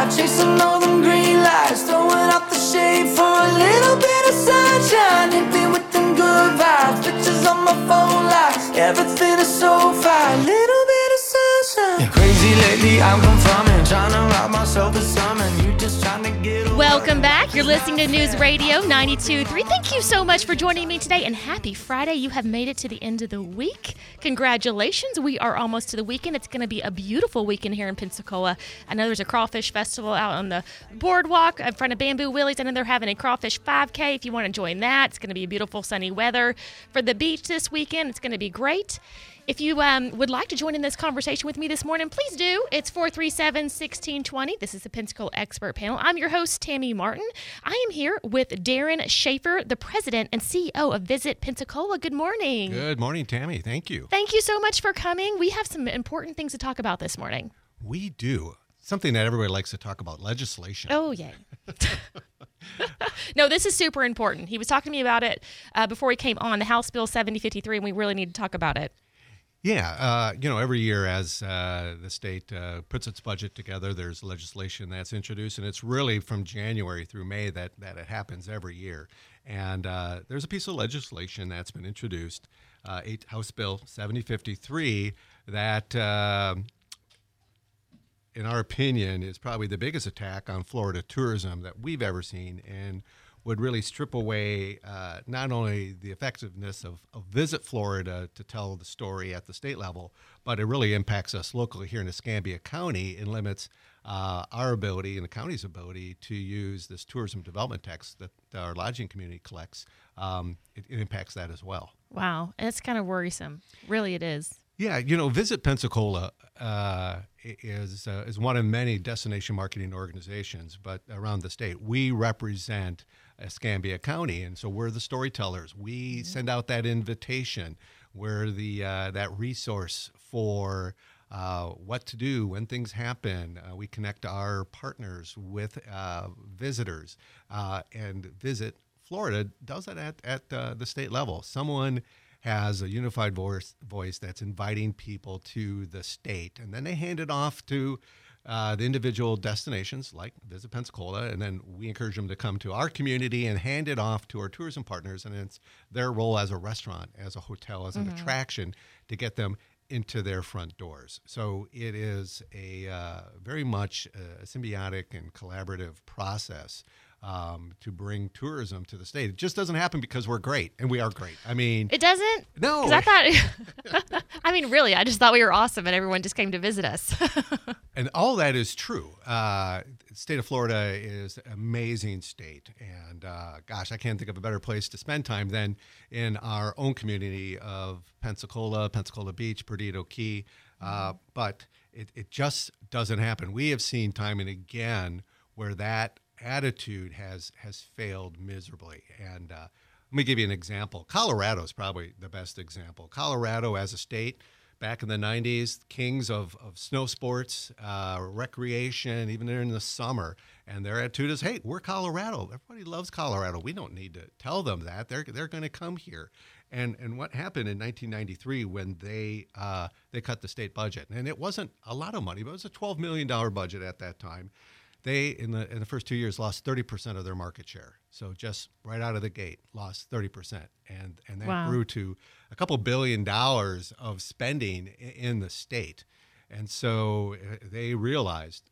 drive, chasing all them green lights, throwing out the shade for a little bit of sunshine. Hit me with them good vibes, pictures on my phone like everything is so fine. Little bit of sunshine. Yeah. Crazy lately, I'm confirming, trying to rob myself of something. You just trying to get away. Welcome back. You're listening to News Radio 92.3. Thank you so much for joining me today, and happy Friday. You have made it to the end of the week. Congratulations. We are almost to the weekend. It's going to be a beautiful weekend here in Pensacola. I know there's a crawfish festival out on the boardwalk in front of Bamboo Willie's. I know they're having a crawfish 5K if you want to join that. It's going to be beautiful sunny weather for the beach this weekend. It's going to be great. If you would like to join in this conversation with me this morning, please do. It's 437-1620. This is the Pensacola Expert Panel. I'm your host, Tammy Martin. I am here with Darren Schaefer, the president and CEO of Visit Pensacola. Good morning. Good morning, Tammy. Thank you. Thank you so much for coming. We have some important things to talk about this morning. We do. Something that everybody likes to talk about, legislation. Oh, yay. No, this is super important. He was talking to me about it before he came on, the House Bill 7053, and we really need to talk about it. Yeah, every year as the state puts its budget together, there's legislation that's introduced, and it's really from January through May that it happens every year. And there's a piece of legislation that's been introduced, House Bill 7053, that, in our opinion, is probably the biggest attack on Florida tourism that we've ever seen, and would really strip away not only the effectiveness of Visit Florida to tell the story at the state level, but it really impacts us locally here in Escambia County and limits our ability and the county's ability to use this tourism development tax that our lodging community collects. It impacts that as well. Wow, and it's kind of worrisome. Really, it is. Yeah, Visit Pensacola is one of many destination marketing organizations, but around the state, we represent Escambia County, and so we're the storytellers. We send out that invitation. We're the that resource for what to do when things happen. We connect our partners with visitors, and Visit Florida does that at the state level. Someone has a unified voice that's inviting people to the state, and then they hand it off to the individual destinations like Visit Pensacola, and then we encourage them to come to our community and hand it off to our tourism partners, and it's their role as a restaurant, as a hotel, as an attraction to get them into their front doors. So it is a very much a symbiotic and collaborative process to bring tourism to the state. It just doesn't happen because we're great, and we are great. I mean, it doesn't? No. Because I thought, really, I just thought we were awesome and everyone just came to visit us. And all that is true. The state of Florida is an amazing state, and gosh, I can't think of a better place to spend time than in our own community of Pensacola Beach, Perdido Key, but it just doesn't happen. We have seen time and again where that attitude has failed miserably. And let me give you an example. Colorado is probably the best example. Colorado as a state, back in the 90s, kings of snow sports, recreation, even during the summer. And their attitude is, hey, we're Colorado. Everybody loves Colorado. We don't need to tell them that. They're going to come here. And what happened in 1993 when they cut the state budget, and it wasn't a lot of money, but it was a $12 million budget at that time. They, in the first 2 years, lost 30% of their market share. So just right out of the gate, lost 30%. And that grew to a couple $1 billion of spending in the state. And so they realized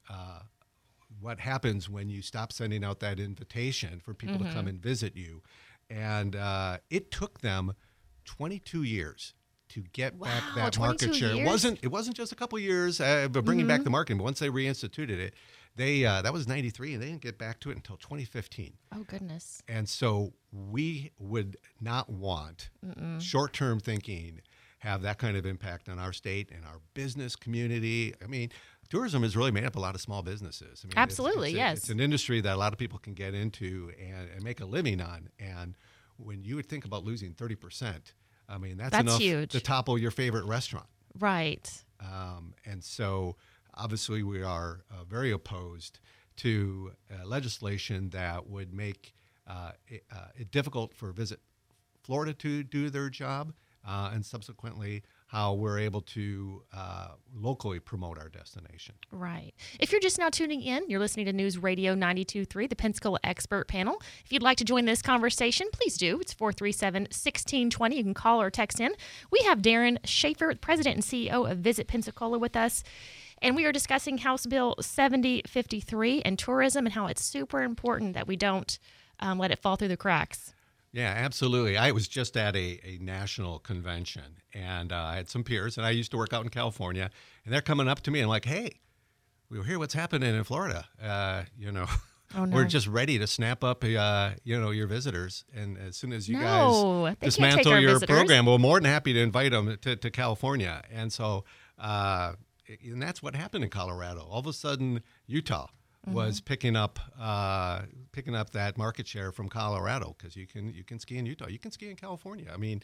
what happens when you stop sending out that invitation for people to come and visit you. And it took them 22 years to get back that market share. Years? It wasn't just a couple years, but bringing back the marketing. But once they reinstituted it, that was 93, and they didn't get back to it until 2015. Oh, goodness. And so we would not want short-term thinking have that kind of impact on our state and our business community. I mean, tourism has really made up a lot of small businesses. I mean, absolutely, yes. It's an industry that a lot of people can get into and make a living on. And when you would think about losing 30%, I mean, that's enough huge. to topple your favorite restaurant. Right. And so obviously we are very opposed to legislation that would make it difficult for Visit Florida to do their job, and subsequently how we're able to locally promote our destination. Right. If you're just now tuning in, you're listening to News Radio 92.3, the Pensacola Expert Panel. If you'd like to join this conversation, please do. It's 437-1620. You can call or text in. We have Darren Schaefer, President and CEO of Visit Pensacola, with us. And we are discussing House Bill 7053 and tourism and how it's super important that we don't let it fall through the cracks. Yeah, absolutely. I was just at a national convention, and I had some peers, and I used to work out in California, and they're coming up to me and like, hey, we were here. What's happening in Florida? Oh, no. We're just ready to snap up, your visitors. And as soon as you No, guys they can't take dismantle our your visitors. program, we're more than happy to invite them to California. And so, and that's what happened in Colorado. All of a sudden, Utah was picking up that market share from Colorado, because you can ski in Utah, you can ski in California. I mean,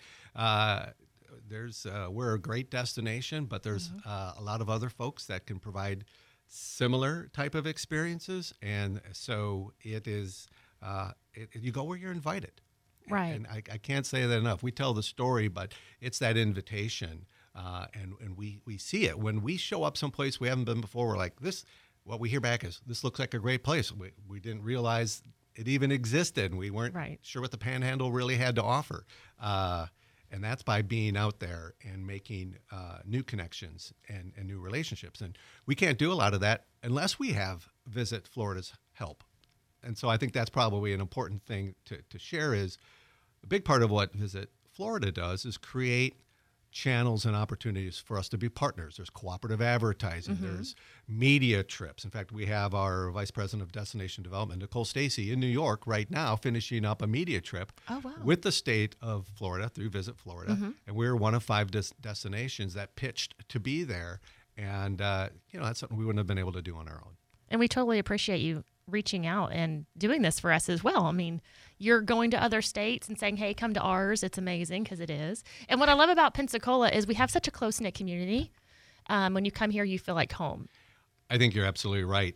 we're a great destination, but there's a lot of other folks that can provide similar type of experiences, and so it is. You go where you're invited, Right. And I can't say that enough. We tell the story, but it's that invitation, and we see it when we show up someplace we haven't been before. We're like this. What we hear back is, this looks like a great place. We didn't realize it even existed, and we weren't sure what the Panhandle really had to offer. And that's by being out there and making new connections and new relationships. And we can't do a lot of that unless we have Visit Florida's help. And so I think that's probably an important thing to share, is a big part of what Visit Florida does is create channels and opportunities for us to be partners. There's cooperative advertising. There's media trips. In fact, we have our Vice President of Destination Development, Nicole Stacy, in New York right now, finishing up a media trip with the state of Florida through Visit Florida. And we're one of 5 destinations that pitched to be there. And, that's something we wouldn't have been able to do on our own. And we totally appreciate you reaching out and doing this for us as well. I mean, you're going to other states and saying, hey, come to ours. It's amazing, because it is. And what I love about Pensacola is we have such a close-knit community. When you come here, you feel like home. I think you're absolutely right.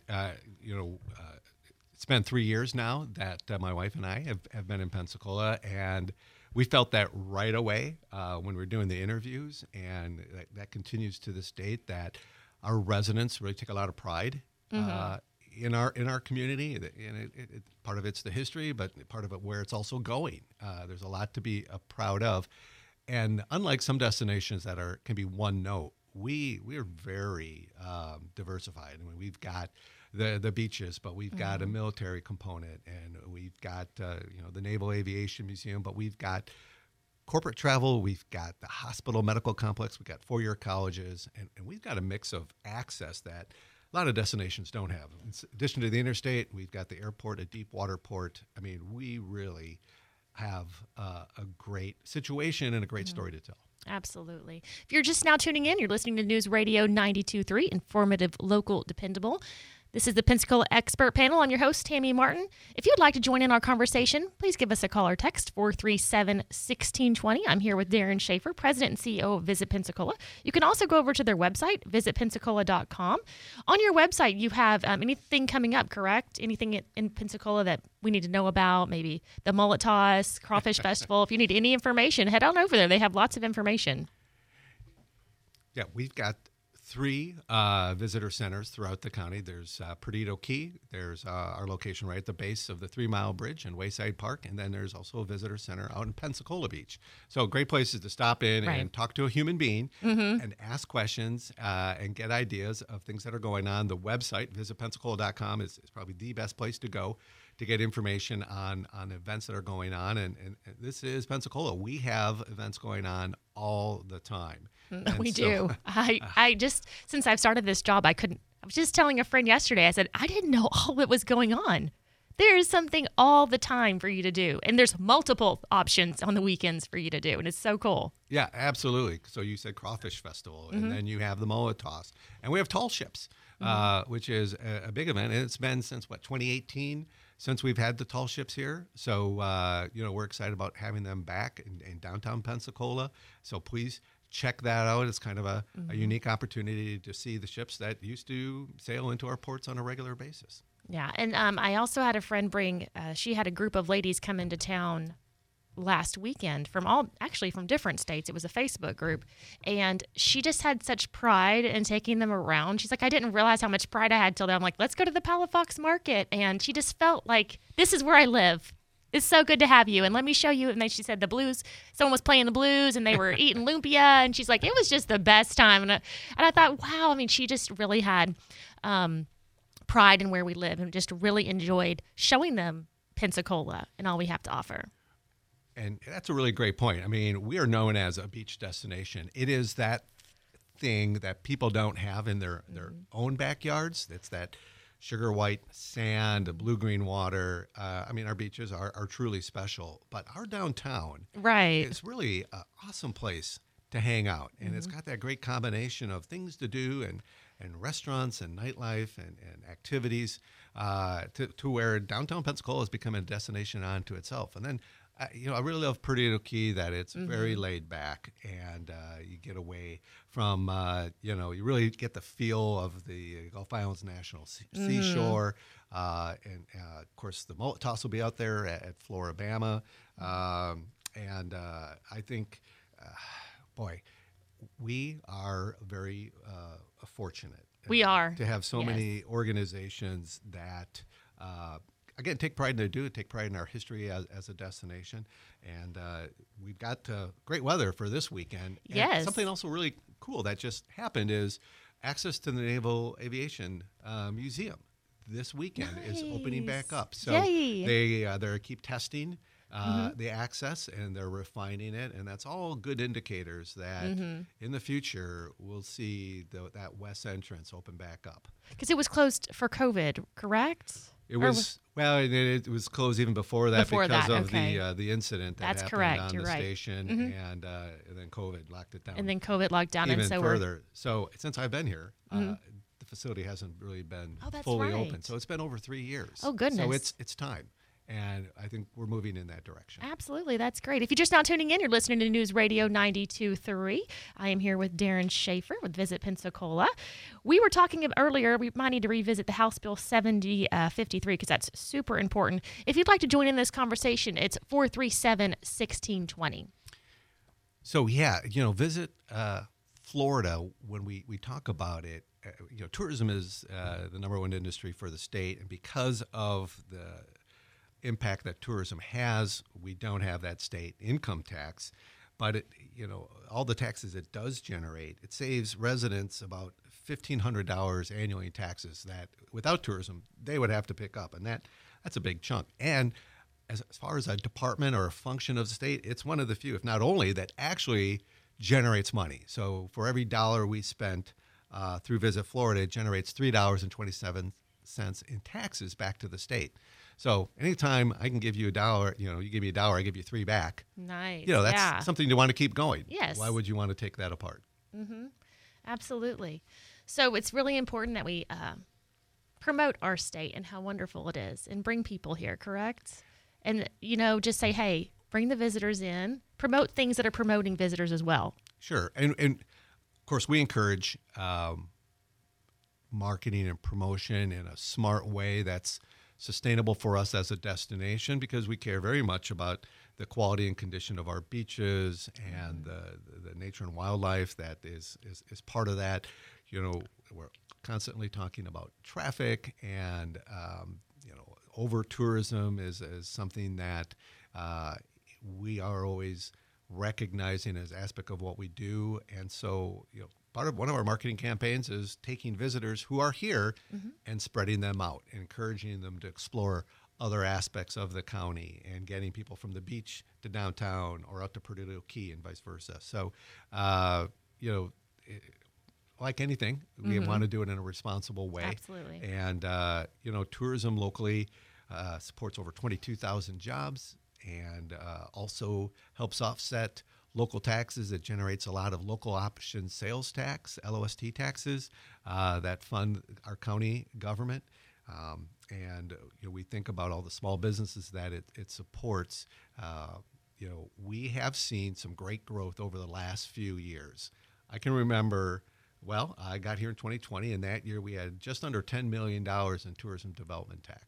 It's been 3 years now that my wife and I have been in Pensacola, and we felt that right away when we were doing the interviews, and that continues to this date, that our residents really take a lot of pride in our community. And part of it's the history, but part of it where it's also going. There's a lot to be proud of. And unlike some destinations that can be one note, we are very diversified. I mean, we've got the beaches, but we've got a military component, and we've got the Naval Aviation Museum, but we've got corporate travel, we've got the hospital medical complex, we've got 4-year colleges, and we've got a mix of access that a lot of destinations don't have. In addition to the interstate, we've got the airport, a deep water port. I mean, we really have a great situation and a great story to tell. Absolutely. If you're just now tuning in, you're listening to News Radio 92.3, informative, local, dependable. This is the Pensacola Expert Panel. I'm your host, Tammy Martin. If you'd like to join in our conversation, please give us a call or text, 437-1620. I'm here with Darren Schaefer, President and CEO of Visit Pensacola. You can also go over to their website, visitpensacola.com. On your website, you have anything coming up, correct? Anything in Pensacola that we need to know about, maybe the Mullet Toss, Crawfish Festival. If you need any information, head on over there. They have lots of information. Yeah, we've got 3 visitor centers throughout the county. There's Perdido Key. There's our location right at the base of the 3 Mile Bridge in Wayside Park. And then there's also a visitor center out in Pensacola Beach. So great places to stop in and talk to a human being and ask questions and get ideas of things that are going on. The website, visitpensacola.com, is probably the best place to go to get information on events that are going on. And this is Pensacola. We have events going on all the time. We do. I just, since I've started this job, I was just telling a friend yesterday, I said, I didn't know all that was going on. There's something all the time for you to do. And there's multiple options on the weekends for you to do. And it's so cool. Yeah, absolutely. So you said Crawfish Festival, and then you have the Mullet Toss. And we have Tall Ships, which is a big event. And it's been since, 2018? Since we've had the Tall Ships here. So, we're excited about having them back in downtown Pensacola. So please check that out. It's kind of a unique opportunity to see the ships that used to sail into our ports on a regular basis. Yeah, and I also had a friend she had a group of ladies come into town last weekend from from different states. It was a Facebook group, and she just had such pride in taking them around. She's like, I didn't realize how much pride I had till then. I'm like, let's go to the Palafox Market, and she just felt like, this is where I live. It's so good to have you, and let me show you. And then she said the blues, someone was playing the blues, and they were eating lumpia, and she's like, it was just the best time. And I thought, wow, I mean, she just really had pride in where we live and just really enjoyed showing them Pensacola and all we have to offer. And that's a really great point. I mean, we are known as a beach destination. It is that thing that people don't have in their own backyards. It's that sugar white sand, blue-green water. I mean, our beaches are truly special. But our downtown is really an awesome place to hang out. And it's got that great combination of things to do and restaurants and nightlife and activities to where downtown Pensacola has become a destination unto itself. And then I really love Perdido Key, that it's very laid back, and you get away from, you really get the feel of the Gulf Islands National Seashore. And, of course, the mullet toss will be out there at Floribama. And I think, we are very fortunate. We are. To have so many organizations that again, take pride in their do, take pride in our history as a destination. And we've got great weather for this weekend. And yes. Something also really cool that just happened is access to the Naval Aviation Museum this weekend is opening back up. So they keep testing the access, and they're refining it. And that's all good indicators that in the future we'll see that west entrance open back up. Because it was closed for COVID, correct? It was it was closed even before that because of the incident that happened on the station, and then COVID locked it down. And then COVID locked down even further. So since I've been here, the facility hasn't really been fully open. So it's been over 3 years. Oh goodness! So it's time. And I think we're moving in that direction. Absolutely. That's great. If you're just now tuning in, you're listening to News Radio 92.3. I am here with Darren Schaefer with Visit Pensacola. We were talking earlier, we might need to revisit the House Bill 7053 because that's super important. If you'd like to join in this conversation, it's 437-1620. So, visit Florida when we talk about it. Tourism is the number one industry for the state. And because of the impact that tourism has, we don't have that state income tax, but all the taxes it does generate, it saves residents about $1,500 annually in taxes that without tourism they would have to pick up, and that's a big chunk. And as far as a department or a function of the state, it's one of the few, if not only, that actually generates money. So for every dollar we spent through Visit Florida, it generates $3.27 in taxes back to the state. So anytime I can give you $1, you give me $1, I give you $3 back. Nice. That's something you want to keep going. Yes. Why would you want to take that apart? Absolutely. So it's really important that we promote our state and how wonderful it is and bring people here, correct? And, just say, hey, bring the visitors in, promote things that are promoting visitors as well. Sure. And of course, we encourage marketing and promotion in a smart way that's sustainable for us as a destination, because we care very much about the quality and condition of our beaches and the nature and wildlife that is part of that. We're constantly talking about traffic, and over tourism is something that we are always recognizing as aspect of what we do. And so, one of our marketing campaigns is taking visitors who are here and spreading them out, encouraging them to explore other aspects of the county and getting people from the beach to downtown or out to Perdido Key and vice versa. So, like anything, we want to do it in a responsible way. Absolutely. And, tourism locally supports over 22,000 jobs and also helps offset local taxes. It generates a lot of local option sales tax, LOST taxes, that fund our county government. And we think about all the small businesses that it supports. We have seen some great growth over the last few years. I can remember, I got here in 2020, and that year we had just under $10 million in tourism development tax.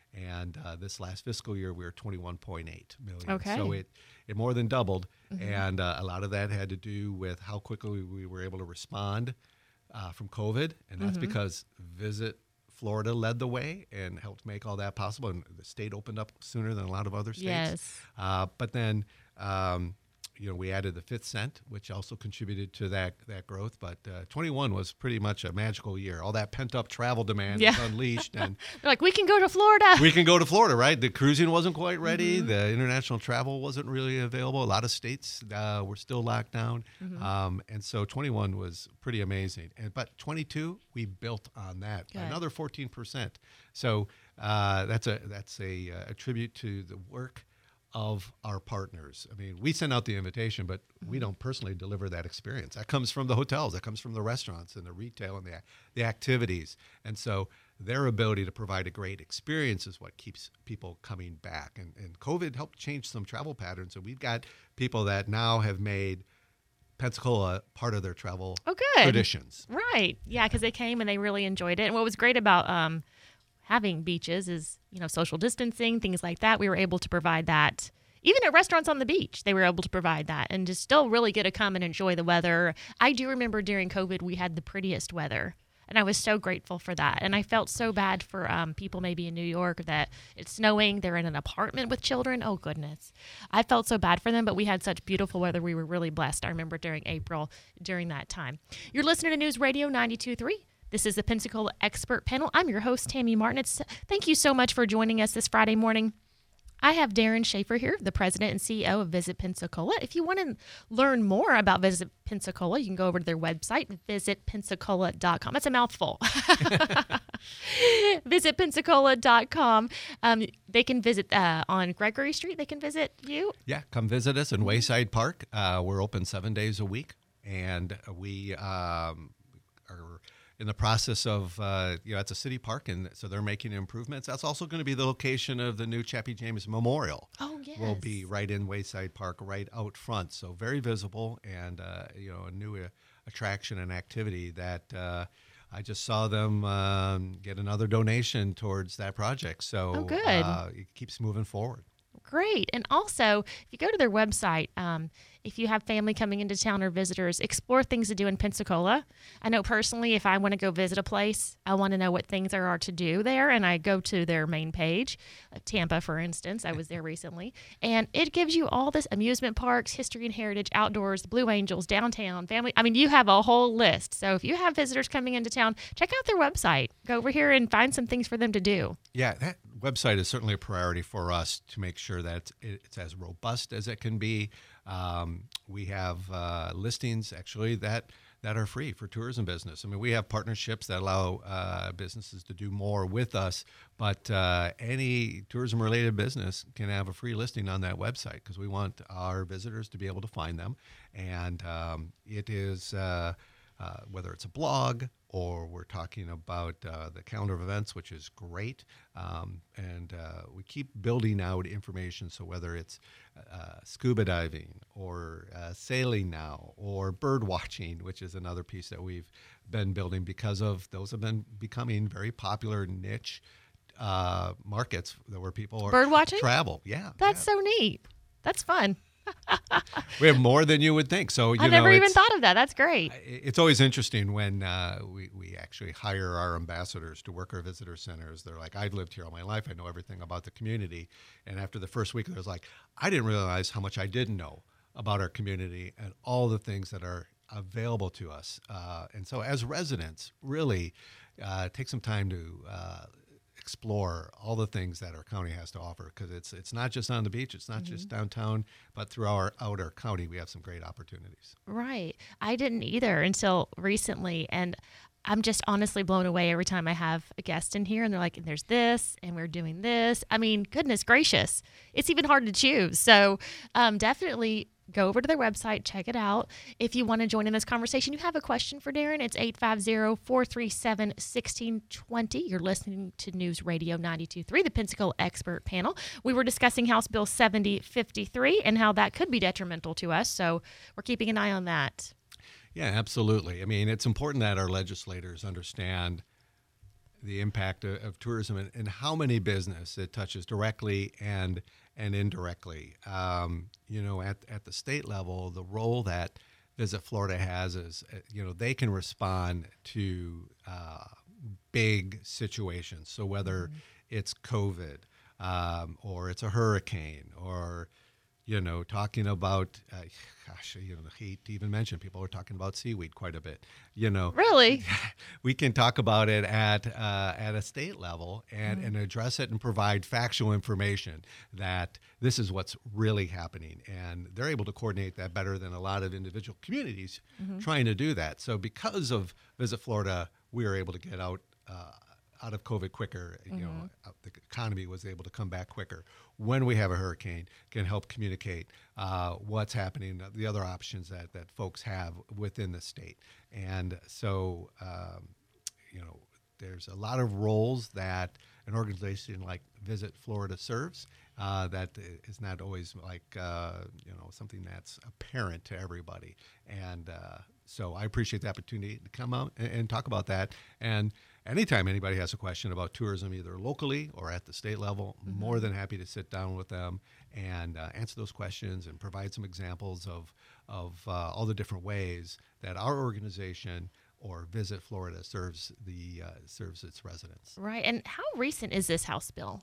And this last fiscal year, we were 21.8 million. Okay. So it more than doubled. And a lot of that had to do with how quickly we were able to respond from COVID. And that's because Visit Florida led the way and helped make all that possible. And the state opened up sooner than a lot of other states. Yes. But then, we added the fifth cent, which also contributed to that growth. But 21 was pretty much a magical year. All that pent-up travel demand was unleashed. And They're like, we can go to Florida. we can go to Florida, right? The cruising wasn't quite ready. The international travel wasn't really available. A lot of states were still locked down. And so 21 was pretty amazing. But 22, we built on that by another 14%. So that's a tribute to the work of our partners. I mean, we send out the invitation, but we don't personally deliver that experience. That comes from the hotels, that comes from the restaurants and the retail and the activities. And so their ability to provide a great experience is what keeps people coming back. And COVID helped change some travel patterns. And we've got people that now have made Pensacola part of their travel traditions. Right. Yeah, because they came and they really enjoyed it. And what was great about having beaches is, social distancing, things like that. We were able to provide that. Even at restaurants on the beach, they were able to provide that and just still really get to come and enjoy the weather. I do remember during COVID, we had the prettiest weather. And I was so grateful for that. And I felt so bad for people maybe in New York that it's snowing. They're in an apartment with children. Oh, goodness. I felt so bad for them, but we had such beautiful weather. We were really blessed. I remember during April, during that time. You're listening to News Radio 92.3. This is the Pensacola Expert Panel. I'm your host, Tammy Martin. Thank you so much for joining us this Friday morning. I have Darren Schaefer here, the president and CEO of Visit Pensacola. If you want to learn more about Visit Pensacola, you can go over to their website, visitpensacola.com. That's a mouthful. Visitpensacola.com. They can visit on Gregory Street. They can visit you. Yeah, come visit us in Wayside Park. We're open 7 days a week, and we are in the process of, it's a city park, and so they're making improvements. That's also going to be the location of the new Chappie James Memorial. Oh, yes. Will be right in Wayside Park, right out front. So very visible, and, a new attraction and activity that I just saw them get another donation towards that project. So good. It keeps moving forward. Great. And also, if you go to their website, if you have family coming into town or visitors, explore things to do in Pensacola. I know personally, if I want to go visit a place, I want to know what things there are to do there. And I go to their main page, Tampa, for instance. I was there recently. And it gives you all this amusement parks, history and heritage, outdoors, the Blue Angels, downtown, family. I mean, you have a whole list. So if you have visitors coming into town, check out their website. Go over here and find some things for them to do. Yeah, that website is certainly a priority for us to make sure that it's as robust as it can be. We have listings actually that are free for tourism business. I mean, we have partnerships that allow businesses to do more with us, but any tourism-related business can have a free listing on that website because we want our visitors to be able to find them. And it is whether it's a blog or we're talking about the calendar of events, which is great. And we keep building out information. So whether it's scuba diving or sailing now or bird watching, which is another piece that we've been building because of those have been becoming very popular niche markets where people are bird watching travel. Yeah. That's so neat. That's fun. We have more than you would think. So I never even thought of that. That's great. It's always interesting when we actually hire our ambassadors to work our visitor centers. They're like, I've lived here all my life. I know everything about the community. And after the first week, they're like, I didn't realize how much I didn't know about our community and all the things that are available to us. And so as residents, really take some time to explore all the things that our county has to offer because it's not just on the beach, it's not just downtown, but throughout our county we have some great opportunities. Right. I didn't either until recently, and I'm just honestly blown away every time I have a guest in here and they're like, there's this and we're doing this. I mean, goodness gracious, it's even hard to choose. So definitely go over to their website, check it out. If you want to join in this conversation, you have a question for Darren, it's 850-437-1620. You're listening to News Radio 92.3, the Pensacola Expert Panel. We were discussing House Bill 7053 and how that could be detrimental to us, so we're keeping an eye on that. Yeah, absolutely. I mean, it's important that our legislators understand the impact of tourism and how many business it touches directly and indirectly. At the state level, the role that Visit Florida has is, they can respond to big situations. So whether it's COVID or it's a hurricane or, talking about, I hate to even mention, people are talking about seaweed quite a bit, Really? We can talk about it at a state level and address it and provide factual information that this is what's really happening. And they're able to coordinate that better than a lot of individual communities trying to do that. So because of Visit Florida, we are able to get out of COVID quicker. The economy was able to come back quicker. When we have a hurricane, can help communicate what's happening, the other options that folks have within the state. And so, there's a lot of roles that an organization like Visit Florida serves that is not always like, something that's apparent to everybody. And so I appreciate the opportunity to come out and talk about that. And anytime anybody has a question about tourism, either locally or at the state level, more than happy to sit down with them and answer those questions and provide some examples of all the different ways that our organization or Visit Florida serves its residents. Right. And how recent is this House bill?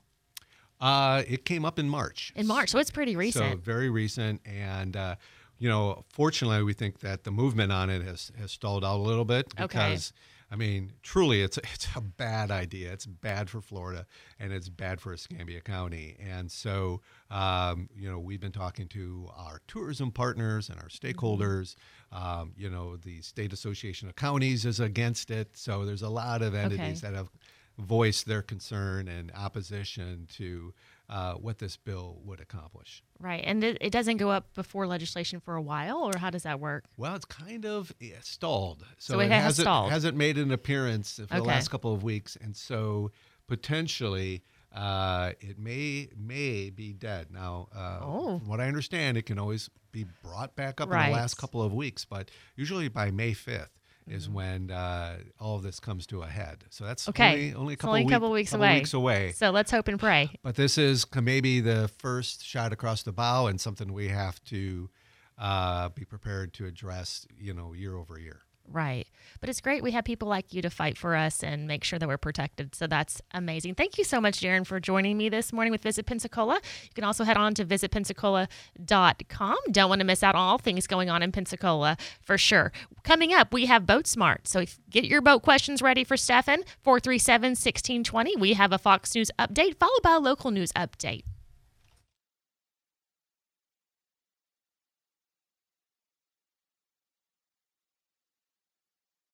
It came up in March. In March, so it's pretty recent. So very recent, and fortunately, we think that the movement on it has stalled out a little bit because, truly, it's a bad idea. It's bad for Florida, and it's bad for Escambia County. And so, we've been talking to our tourism partners and our stakeholders. The State Association of Counties is against it. So there's a lot of entities that have voiced their concern and opposition to what this bill would accomplish. Right. And it doesn't go up before legislation for a while, or how does that work? Well, it's kind of stalled. So it hasn't made an appearance for the last couple of weeks. And so potentially it may be dead. Now, from what I understand, it can always be brought back up in the last couple of weeks, but usually by May 5th. Is when all of this comes to a head. So that's only a couple weeks away. So let's hope and pray. But this is maybe the first shot across the bow and something we have to be prepared to address, year over year. Right. But it's great we have people like you to fight for us and make sure that we're protected. So that's amazing. Thank you so much, Darren, for joining me this morning with Visit Pensacola. You can also head on to visitpensacola.com. Don't want to miss out on all things going on in Pensacola for sure. Coming up, we have Boat Smart. So get your boat questions ready for Stefan, 437-1620. We have a Fox News update followed by a local news update.